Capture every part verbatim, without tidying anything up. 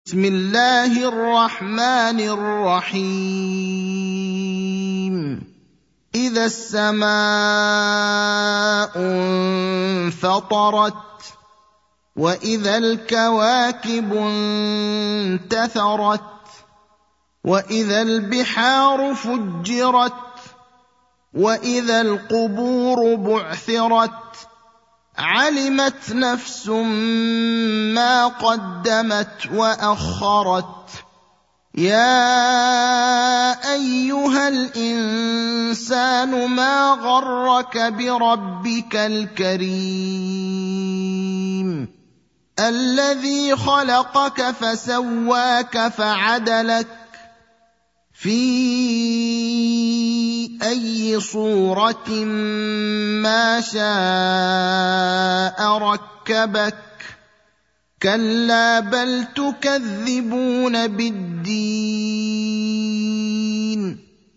بسم الله الرحمن الرحيم إذا السماء انفطرت وإذا الكواكب انتثرت وإذا البحار فجرت وإذا القبور بعثرت علمت نفس ما قدمت وأخرت يا أيها الإنسان ما غرك بربك الكريم الذي خلقك فسواك فعدلك في أي صورة ما شاء ركبك كلا بل تكذبون بالدين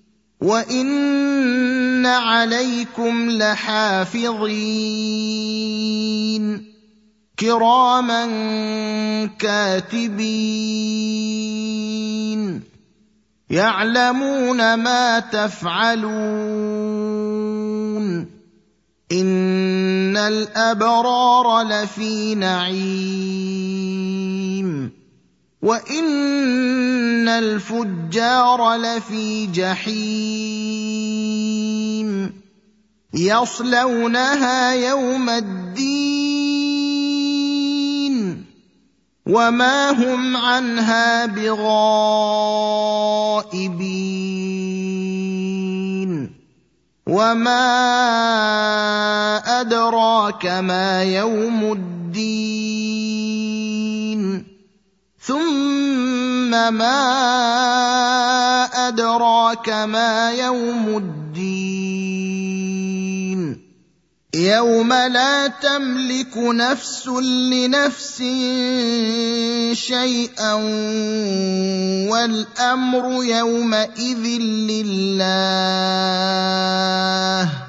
وإن عليكم لحافظين كراما كاتبين يعلمون ما تفعلون إن الأبرار لفي نعيم وإن الفجار لفي جحيم يصلونها يوم الدين وما هم عنها بغائبين وما أدراك ما يوم الدين ثم ما أدراك ما يوم الدين يوم لا تملك نفس لنفس شيئا والأمر يومئذ لله